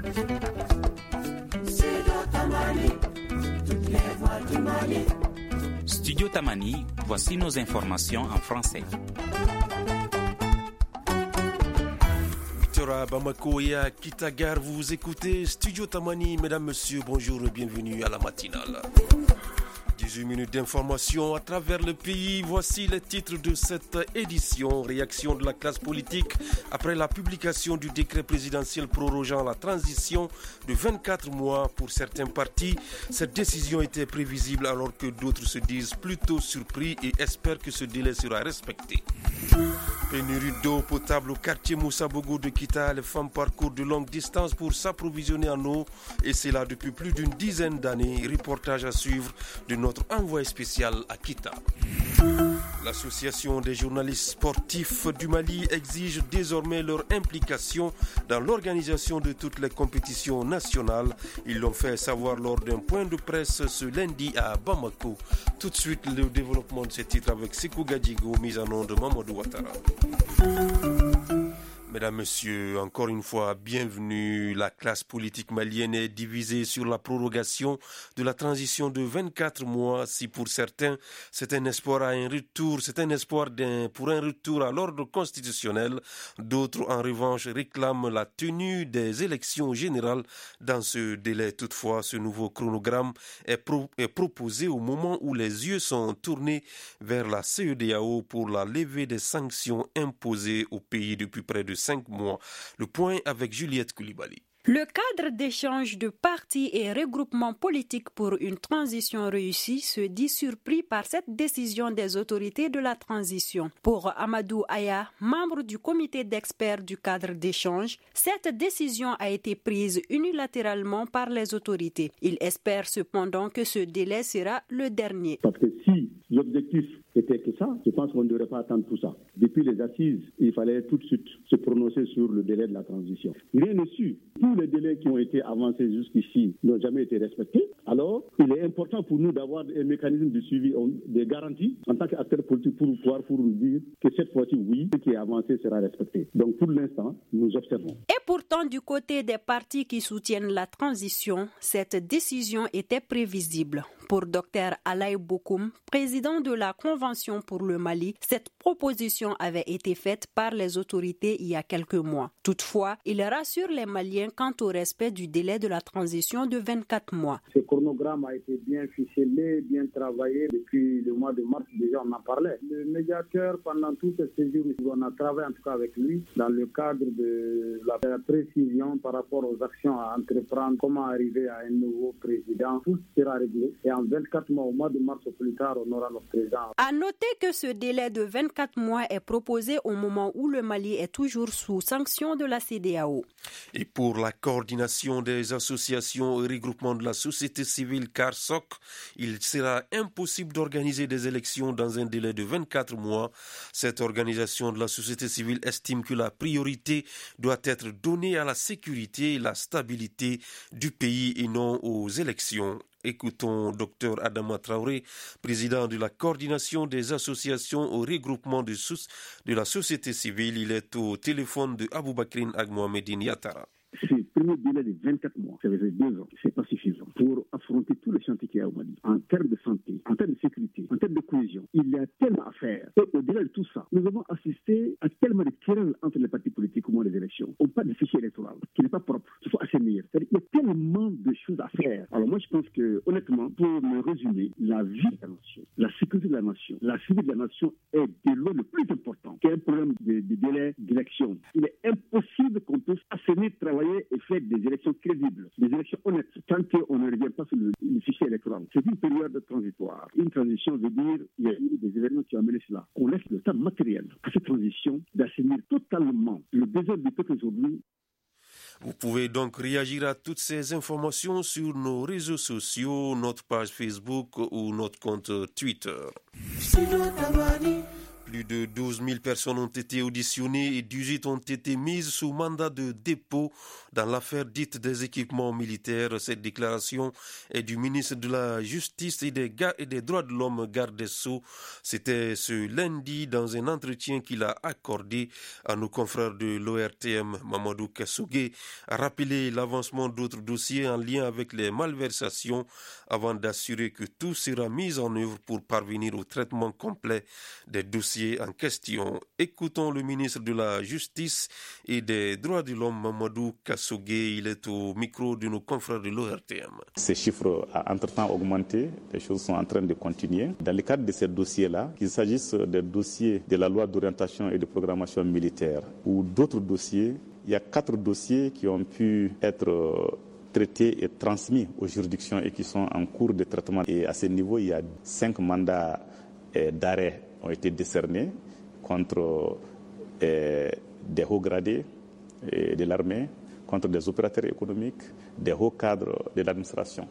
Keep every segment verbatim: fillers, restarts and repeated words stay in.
Studio Tamani, voici nos informations en français. À Bamako et à Kitagar, vous écoutez Studio Tamani. Mesdames, Messieurs, bonjour et bienvenue à la matinale. dix-huit minutes d'information à travers le pays. Voici les titres de cette édition. Réaction de la classe politique après la publication du décret présidentiel prorogeant la transition de vingt-quatre mois pour certains partis. Cette décision était prévisible alors que d'autres se disent plutôt surpris et espèrent que ce délai sera respecté. Pénurie d'eau potable au quartier Moussabogo de Kita. Les femmes parcourent de longues distances pour s'approvisionner en eau et c'est là depuis plus d'une dizaine d'années. Reportage à suivre de notre envoyé spécial à Kita. L'association des journalistes sportifs du Mali exige désormais leur implication dans l'organisation de toutes les compétitions nationales. Ils l'ont fait savoir lors d'un point de presse ce lundi à Bamako. Tout de suite, le développement de ces titres avec Sekou Gadjigo, mise en nom de Mamadou Ouattara. Mesdames, Messieurs, encore une fois, bienvenue. La classe politique malienne est divisée sur la prorogation de la transition de vingt-quatre mois. Si pour certains, c'est un espoir à un retour, c'est un espoir d'un, pour un retour à l'ordre constitutionnel. D'autres, en revanche, réclament la tenue des élections générales dans ce délai. Toutefois, ce nouveau chronogramme est, pro, est proposé au moment où les yeux sont tournés vers la C E D A O pour la levée des sanctions imposées au pays depuis près de cinq mois. Le point avec Juliette Koulibaly. Le cadre d'échange de partis et regroupements politiques pour une transition réussie se dit surpris par cette décision des autorités de la transition. Pour Amadou Aya, membre du comité d'experts du cadre d'échange, cette décision a été prise unilatéralement par les autorités. Il espère cependant que ce délai sera le dernier. Parce que si l'objectif était que ça, je pense qu'on ne devrait pas attendre tout ça. Depuis les assises, il fallait tout de suite se prononcer sur le délai de la transition. Rien n'est sûr. Tous les délais qui ont été avancés jusqu'ici n'ont jamais été respectés. Alors, il est important pour nous d'avoir un mécanisme de suivi, des garanties en tant qu'acteurs politiques pour pouvoir pour nous dire que cette fois-ci, oui, ce qui est avancé sera respecté. Donc, pour l'instant, nous observons. Et pourtant, du côté des partis qui soutiennent la transition, cette décision était prévisible. Pour Dr Alaï Bokoum, président de la Convention pour le Mali, cette proposition avait été faite par les autorités il y a quelques mois. Toutefois, il rassure les Maliens quant au respect du délai de la transition de vingt-quatre mois. Ce chronogramme a été bien ficelé, bien travaillé depuis le mois de mars. Déjà, on en parlait. Le médiateur, pendant tout ce séjour, on a travaillé en tout cas avec lui dans le cadre de la précision par rapport aux actions à entreprendre, comment arriver à un nouveau président. Tout sera réglé. Et en vingt-quatre mois, au mois de mars au plus tard, on aura notre président. À noter que ce délai de vingt-quatre mois est proposé au moment où le Mali est toujours sous sanction de la C E D A O. Et pour la coordination des associations et regroupements de la société civile C A R S O C, il sera impossible d'organiser des élections dans un délai de vingt-quatre mois. Cette organisation de la société civile estime que la priorité doit être donnée à la sécurité et la stabilité du pays et non aux élections. Écoutons Dr Adama Traoré, président de la coordination des associations au regroupement de, sous- de la société civile. Il est au téléphone de Aboubakrin Agmohamedine Yattara. Ce premier délai de vingt-quatre mois, ça veut dire deux ans, c'est pas suffisant pour affronter tous les chantiers qu'il y a au Mali. En termes de santé, en termes de sécurité, en termes de cohésion, il y a tellement à faire. Et au-delà de tout ça, nous avons assisté à tellement de querelles entre les partis politiques au moment des élections. On parle de fichier électoral qui n'est pas propre, il faut assainir. Il y a tellement de choses à faire. Alors moi je pense que, honnêtement, pour me résumer, la vie de la nation, la sécurité de la nation, la survie de la nation est de loin le plus important qu'un problème de, de délai d'élection. Il est impossible qu'on puisse assainir, travailler et faire des élections crédibles, des élections honnêtes, tant qu'on ne revient pas sur le, le fichier électoral. C'est une période transitoire. Une transition veut dire qu'il y a eu des événements qui ont amené cela. On laisse le temps matériel à cette transition d'assainir totalement le besoin du peuple aujourd'hui. Vous pouvez donc réagir à toutes ces informations sur nos réseaux sociaux, notre page Facebook ou notre compte Twitter. Plus de douze mille personnes ont été auditionnées et dix-huit ont été mises sous mandat de dépôt dans l'affaire dite des équipements militaires. Cette déclaration est du ministre de la Justice et des, et des Droits de l'Homme, garde des Sceaux. C'était ce lundi dans un entretien qu'il a accordé à nos confrères de l'O R T M. Mamadou Kassougué a rappelé l'avancement d'autres dossiers en lien avec les malversations avant d'assurer que tout sera mis en œuvre pour parvenir au traitement complet des dossiers en question. Écoutons le ministre de la Justice et des Droits de l'Homme, Mamadou Kassougué. Il est au micro de nos confrères de l'O R T M. Ces chiffres ont entre-temps augmenté, les choses sont en train de continuer. Dans le cadre de ces dossiers-là, qu'il s'agisse des dossiers de la loi d'orientation et de programmation militaire ou d'autres dossiers, il y a quatre dossiers qui ont pu être traités et transmis aux juridictions et qui sont en cours de traitement. Et à ce niveau, il y a cinq mandats d'arrêt ont été décernés contre euh, des hauts gradés euh, de l'armée, contre des opérateurs économiques, des hauts cadres de l'administration.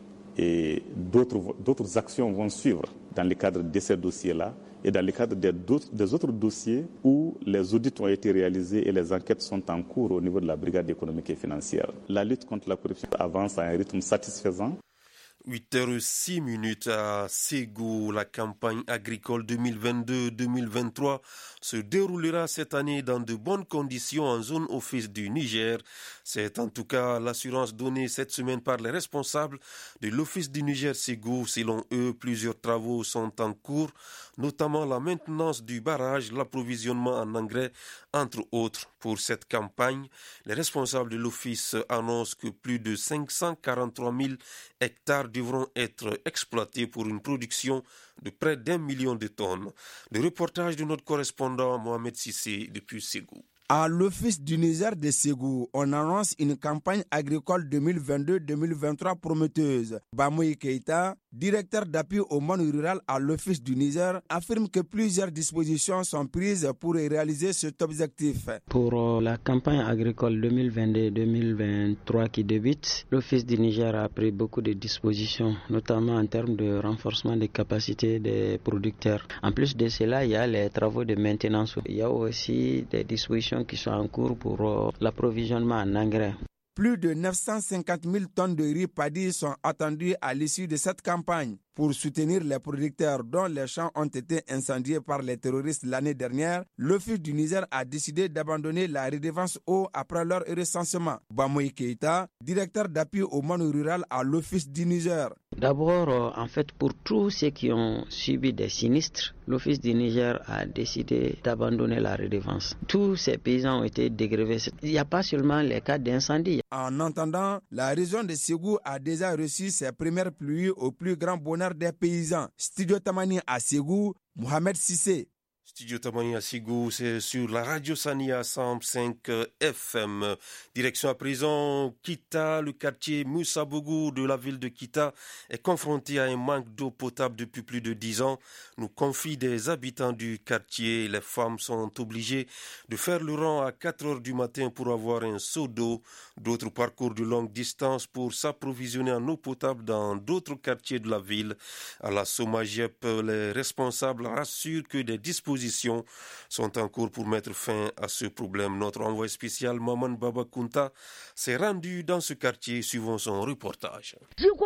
Et d'autres, d'autres actions vont suivre dans le cadre de ces dossiers-là et dans le cadre des, des autres dossiers où les audits ont été réalisés et les enquêtes sont en cours au niveau de la brigade économique et financière. La lutte contre la corruption avance à un rythme satisfaisant. huit heures six minutes à Ségou. La campagne agricole deux mille vingt-deux deux mille vingt-trois se déroulera cette année dans de bonnes conditions en zone office du Niger. C'est en tout cas l'assurance donnée cette semaine par les responsables de l'office du Niger Ségou. Selon eux, plusieurs travaux sont en cours, notamment la maintenance du barrage, l'approvisionnement en engrais, entre autres. Pour cette campagne, les responsables de l'office annoncent que plus de cinq cent quarante-trois mille hectares devront être exploités pour une production de près d'un million de tonnes. Le reportage de notre correspondant Mohamed Sissé depuis Ségou. À l'office du Niger de Ségou, on annonce une campagne agricole deux mille vingt-deux deux mille vingt-trois prometteuse. Bamoui Keïta, directeur d'appui au monde rural à l'office du Niger, affirme que plusieurs dispositions sont prises pour réaliser cet objectif. Pour la campagne agricole deux mille vingt-deux deux mille vingt-trois qui débute, l'office du Niger a pris beaucoup de dispositions, notamment en termes de renforcement des capacités des producteurs. En plus de cela, il y a les travaux de maintenance. Il y a aussi des dispositions qui sont en cours pour l'approvisionnement en engrais. Plus de neuf cent cinquante mille tonnes de riz paddy sont attendues à l'issue de cette campagne. Pour soutenir les producteurs dont les champs ont été incendiés par les terroristes l'année dernière, l'Office du Niger a décidé d'abandonner la redevance eau après leur recensement. Bamoui Keïta, directeur d'appui au monde rural à l'Office du Niger. D'abord, en fait, pour tous ceux qui ont subi des sinistres, l'Office du Niger a décidé d'abandonner la redevance. Tous ces paysans ont été dégrevés. Il n'y a pas seulement les cas d'incendie. En entendant, la région de Ségou a déjà reçu ses premières pluies au plus grand bonheur des paysans. Studio Tamani à Ségou, Mohamed Sissé. Studio Tamani à Ségou, c'est sur la radio Sania cent cinq F M. Direction à présent Kita, le quartier Moussabougou de la ville de Kita est confronté à un manque d'eau potable depuis plus de dix ans. Nous confient des habitants du quartier. Les femmes sont obligées de faire le rang à quatre heures du matin pour avoir un seau d'eau. D'autres parcourent de longue distance pour s'approvisionner en eau potable dans d'autres quartiers de la ville. À la Somagep, les responsables rassurent que des dispositions sont en cours pour mettre fin à ce problème. Notre envoyé spécial Maman Baba Kunta s'est rendu dans ce quartier suivant son reportage.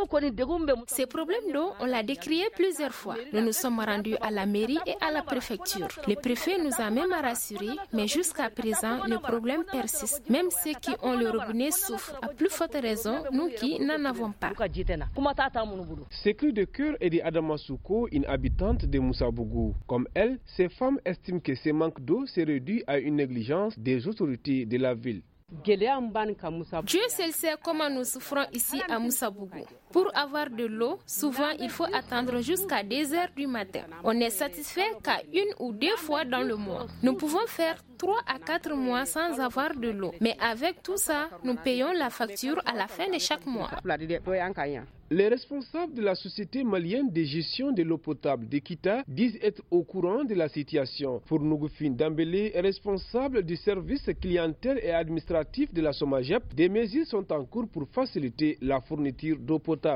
Ces problèmes d'eau, on l'a décrié plusieurs fois. Nous nous sommes rendus à la mairie et à la préfecture. Le préfet nous a même rassurés, mais jusqu'à présent, le problème persiste. Même ceux qui ont le robinet souffrent. À plus forte raison, nous qui n'en avons pas. Ce cri de cœur est d'Adama Souko, une habitante de Moussabougou. Comme elle, ces femmes estiment que ce manque d'eau se réduit à une négligence des autorités de la ville. Dieu seul sait comment nous souffrons ici à Moussabougou. Pour avoir de l'eau, souvent il faut attendre jusqu'à deux heures du matin. On n'est satisfait qu'à une ou deux fois dans le mois. Nous pouvons faire trois à quatre mois sans avoir de l'eau. Mais avec tout ça, nous payons la facture à la fin de chaque mois. Les responsables de la société malienne de gestion de l'eau potable de Kita disent être au courant de la situation. Pour Nougoufine Dambélé, responsable du service clientèle et administratif de la Somagep, des mesures sont en cours pour faciliter la fourniture d'eau potable.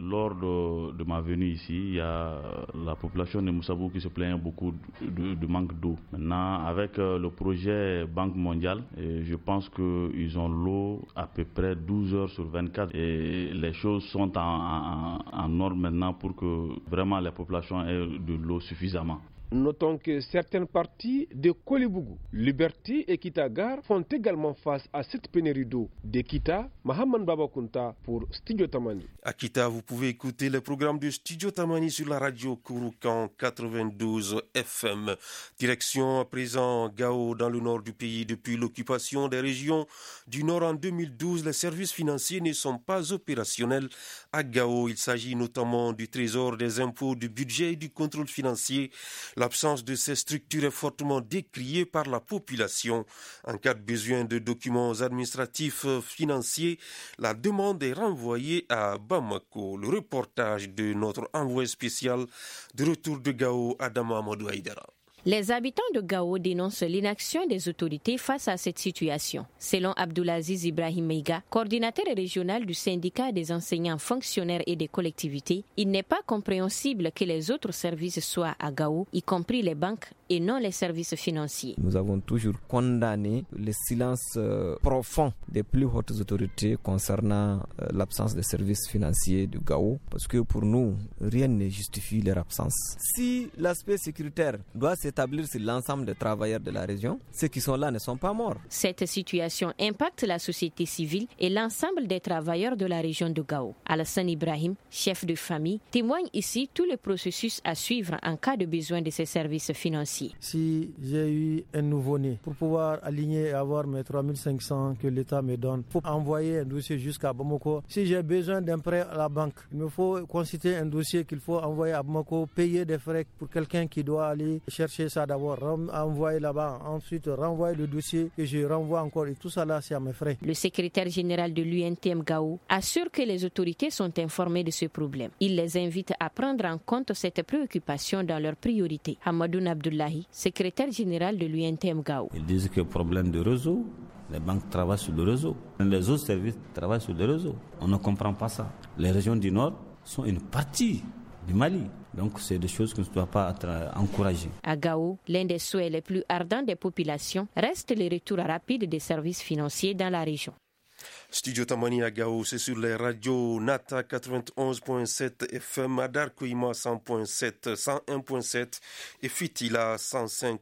Lors de, de ma venue ici, il y a la population de Moussabou qui se plaint beaucoup de, de, de manque d'eau. Maintenant, avec le projet Banque mondiale, je pense qu'ils ont l'eau à peu près douze heures sur vingt-quatre et les choses sont en, en, en ordre maintenant pour que vraiment la population ait de l'eau suffisamment. Notons que certaines parties de Kolibougou, Liberté et Kita-Gare font également face à cette pénurie d'eau. De Kita, Mahaman Babakunta pour Studio Tamani. À Kita, vous pouvez écouter les programmes de Studio Tamani sur la radio Kouroukan quatre-vingt-douze F M. Direction à présent Gao dans le nord du pays. Depuis l'occupation des régions du nord en deux mille douze, les services financiers ne sont pas opérationnels à Gao. Il s'agit notamment du trésor, des impôts, du budget et du contrôle financier. L'absence de ces structures est fortement décriée par la population. En cas de besoin de documents administratifs financiers, la demande est renvoyée à Bamako. Le reportage de notre envoyé spécial de retour de Gao, Adama Amadou Aïdara. Les habitants de Gao dénoncent l'inaction des autorités face à cette situation. Selon Abdoulaziz Ibrahim Meiga, coordinateur régional du syndicat des enseignants fonctionnaires et des collectivités, il n'est pas compréhensible que les autres services soient à Gao, y compris les banques et non les services financiers. Nous avons toujours condamné le silence euh, profond des plus hautes autorités concernant euh, l'absence de services financiers de Gao, parce que pour nous, rien ne justifie leur absence. Si l'aspect sécuritaire doit s'établir sur l'ensemble des travailleurs de la région, ceux qui sont là ne sont pas morts. Cette situation impacte la société civile et l'ensemble des travailleurs de la région de Gao. Alassane Ibrahim, chef de famille, témoigne ici tout le processus à suivre en cas de besoin de ces services financiers. Si j'ai eu un nouveau-né, pour pouvoir aligner et avoir mes trois mille cinq cents que l'État me donne, il faut envoyer un dossier jusqu'à Bamako. Si j'ai besoin d'un prêt à la banque, il me faut constituer un dossier qu'il faut envoyer à Bamako, payer des frais pour quelqu'un qui doit aller chercher ça d'abord, envoyer là-bas, ensuite renvoyer le dossier que je renvoie encore et tout ça là, c'est à mes frais. Le secrétaire général de l'U N T M Gao assure que les autorités sont informées de ce problème. Il les invite à prendre en compte cette préoccupation dans leurs priorités. Hamadoun Abdullahi, secrétaire général de l'U N T M Gao. Ils disent que problème de réseau, les banques travaillent sur le réseau, les autres services travaillent sur le réseau. On ne comprend pas ça. Les régions du Nord sont une partie du Mali. Donc, c'est des choses qui ne doivent pas être encouragées. À Gao, l'un des souhaits les plus ardents des populations reste le retour rapide des services financiers dans la région. Studio Tamani à Gao, c'est sur les radios Nata quatre-vingt-onze virgule sept F M, Adar Koima cent virgule sept, cent un virgule sept et Fitila cent cinq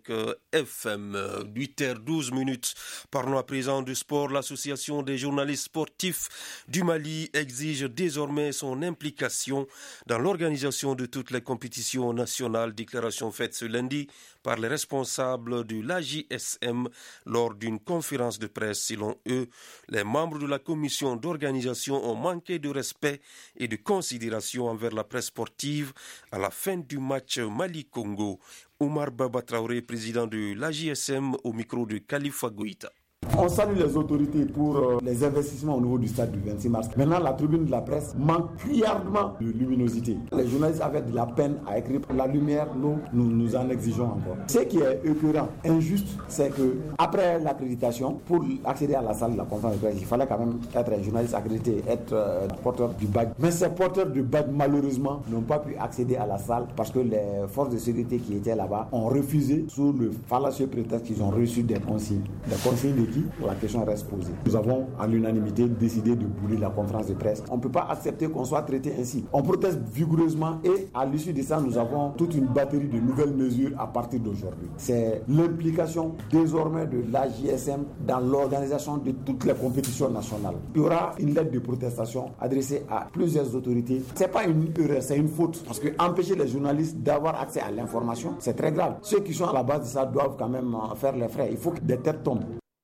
F M. huit heures douze minutes. Parlons à présent du sport. L'association des journalistes sportifs du Mali exige désormais son implication dans l'organisation de toutes les compétitions nationales. Déclaration faite ce lundi par les responsables de l'A J S M lors d'une conférence de presse. Selon eux, les membres de la commission d'organisation ont manqué de respect et de considération envers la presse sportive à la fin du match Mali-Congo. Omar Baba Traoré, président de l'A J S M, au micro de Khalifa Goïta. On salue les autorités pour euh, les investissements au niveau du stade du vingt-six mars. Maintenant, la tribune de la presse manque criardement de luminosité. Les journalistes avaient de la peine à écrire. La lumière, nous, nous, nous en exigeons encore. Ce qui est écœurant, injuste, c'est que après l'accréditation, pour accéder à la salle de la conférence de presse, il fallait quand même être un journaliste accrédité, être euh, porteur du badge. Mais ces porteurs du badge, malheureusement, n'ont pas pu accéder à la salle parce que les forces de sécurité qui étaient là-bas ont refusé sous le fallacieux prétexte qu'ils ont reçu des consignes. Des consignes de qui? La question reste posée. Nous avons à l'unanimité décidé de bouler la conférence de presse. On ne peut pas accepter qu'on soit traité ainsi. On proteste vigoureusement et à l'issue de ça, nous avons toute une batterie de nouvelles mesures à partir d'aujourd'hui. C'est l'implication désormais de l'A J S M dans l'organisation de toutes les compétitions nationales. Il y aura une lettre de protestation adressée à plusieurs autorités. Ce n'est pas une erreur, c'est une faute. Parce que empêcher les journalistes d'avoir accès à l'information, c'est très grave. Ceux qui sont à la base de ça doivent quand même faire les frais. Il faut que des têtes tombent.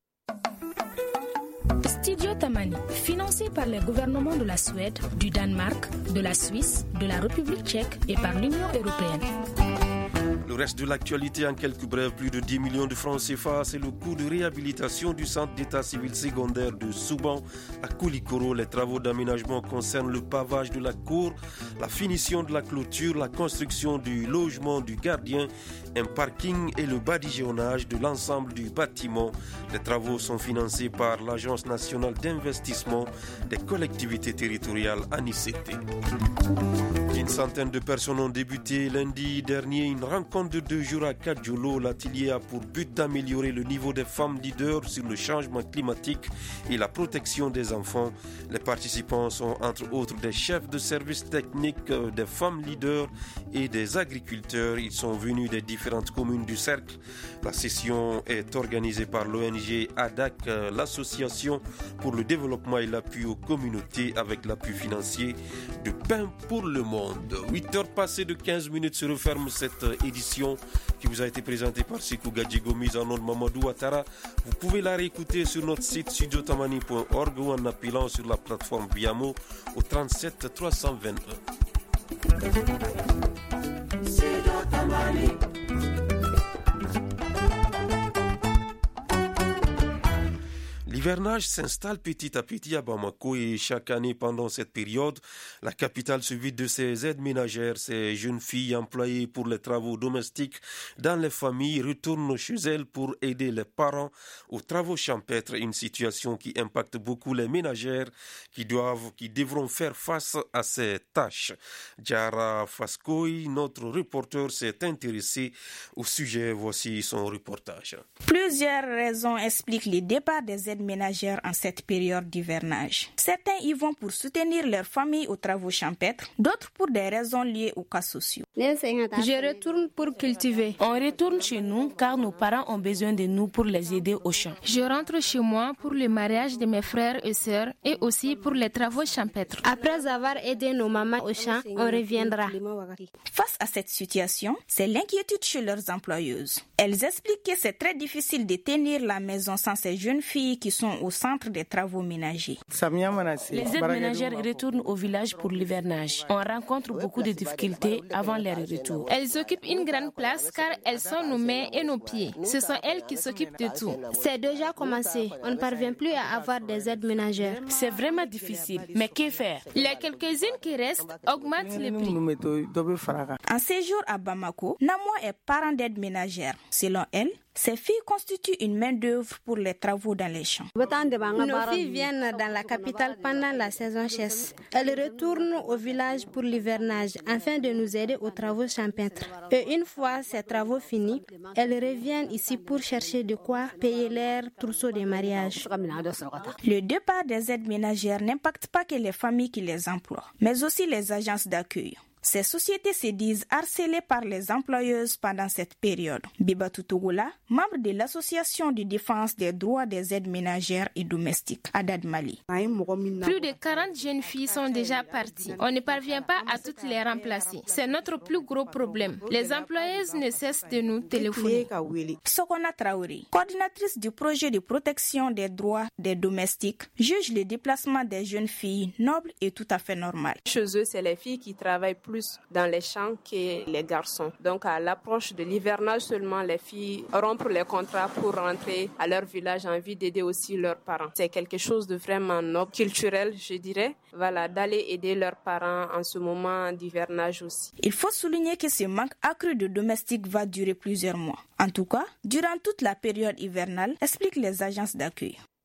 Studio Tamani, financé par les gouvernements de la Suède, du Danemark, de la Suisse, de la République tchèque et par l'Union européenne. Le reste de l'actualité en quelques brèves, plus de dix millions de francs C F A, c'est le coût de réhabilitation du centre d'état civil secondaire de Souban à Koulikoro. Les travaux d'aménagement concernent le pavage de la cour, la finition de la clôture, la construction du logement du gardien, un parking et le badigeonnage de l'ensemble du bâtiment. Les travaux sont financés par l'Agence nationale d'investissement des collectivités territoriales A N I C T. Une centaine de personnes ont débuté lundi dernier une rencontre de deux jours à Kadjolo. L'atelier a pour but d'améliorer le niveau des femmes leaders sur le changement climatique et la protection des enfants. Les participants sont entre autres des chefs de services techniques, des femmes leaders et des agriculteurs. Ils sont venus des différentes communes du cercle. La session est organisée par l'O N G A D A C, l'association pour le développement et l'appui aux communautés, avec l'appui financier de Pain pour le Monde. huit heures passées de quinze minutes se referme cette édition qui vous a été présentée par Sekou Gadjigo, mise en onde Mamadou Ouattara. Vous pouvez la réécouter sur notre site studio tamani point org ou en appelant sur la plateforme Viamo au trente-sept trois cent vingt-un. L'hivernage s'installe petit à petit à Bamako et chaque année pendant cette période, la capitale se vide de ses aides ménagères. Ces jeunes filles employées pour les travaux domestiques dans les familles retournent chez elles pour aider les parents aux travaux champêtres, une situation qui impacte beaucoup les ménagères qui doivent, qui devront faire face à ces tâches. Diara Faskoy, notre reporter, s'est intéressé au sujet. Voici son reportage. Plusieurs raisons expliquent le départ des aides ménagères en cette période d'hivernage. Certains y vont pour soutenir leur famille aux travaux champêtres, d'autres pour des raisons liées aux cas sociaux. Je retourne pour cultiver. On retourne chez nous car nos parents ont besoin de nous pour les aider au champ. Je rentre chez moi pour le mariage de mes frères et sœurs et aussi pour les travaux champêtres. Après avoir aidé nos mamans au champ, on reviendra. Face à cette situation, c'est l'inquiétude chez leurs employeuses. Elles expliquent que c'est très difficile de tenir la maison sans ces jeunes filles qui sont au centre des travaux ménagers. Les aides ménagères retournent au village pour l'hivernage. On rencontre beaucoup de difficultés avant leur retour. Elles occupent une grande place car elles sont nos mains et nos pieds. Ce sont elles qui s'occupent de tout. C'est déjà commencé. On ne parvient plus à avoir des aides ménagères. C'est vraiment difficile. Mais que faire? Les quelques-unes qui restent augmentent les prix. En séjour à Bamako, Namwa est parent d'aide ménagère. Selon elle, ces filles constituent une main-d'œuvre pour les travaux dans les champs. Nos filles viennent dans la capitale pendant la saison chasse. Elles retournent au village pour l'hivernage afin de nous aider aux travaux champêtres. Et une fois ces travaux finis, elles reviennent ici pour chercher de quoi payer leur trousseau de mariage. Le départ des aides ménagères n'impacte pas que les familles qui les emploient, mais aussi les agences d'accueil. Ces sociétés se disent harcelées par les employeuses pendant cette période. Bibatou Togola, membre de l'Association de défense des droits des aides ménagères et domestiques, Adad Mali. Plus de quarante jeunes filles sont déjà parties. On ne parvient pas à toutes les remplacer. C'est notre plus gros problème. Les employeuses ne cessent de nous téléphoner. Sokona Traoré, coordinatrice du projet de protection des droits des domestiques, juge le déplacement des jeunes filles noble et tout à fait normal. Chez eux, c'est les filles qui travaillent plus dans les champs que les garçons. Donc à l'approche de l'hivernage seulement, les filles rompent les contrats pour rentrer à leur village en vue d'aider aussi leurs parents. C'est quelque chose de vraiment noble, culturel, je dirais, voilà, d'aller aider leurs parents en ce moment d'hivernage aussi. Il faut souligner que ce manque accru de domestiques va durer plusieurs mois. En tout cas, durant toute la période hivernale, expliquent les agences d'accueil.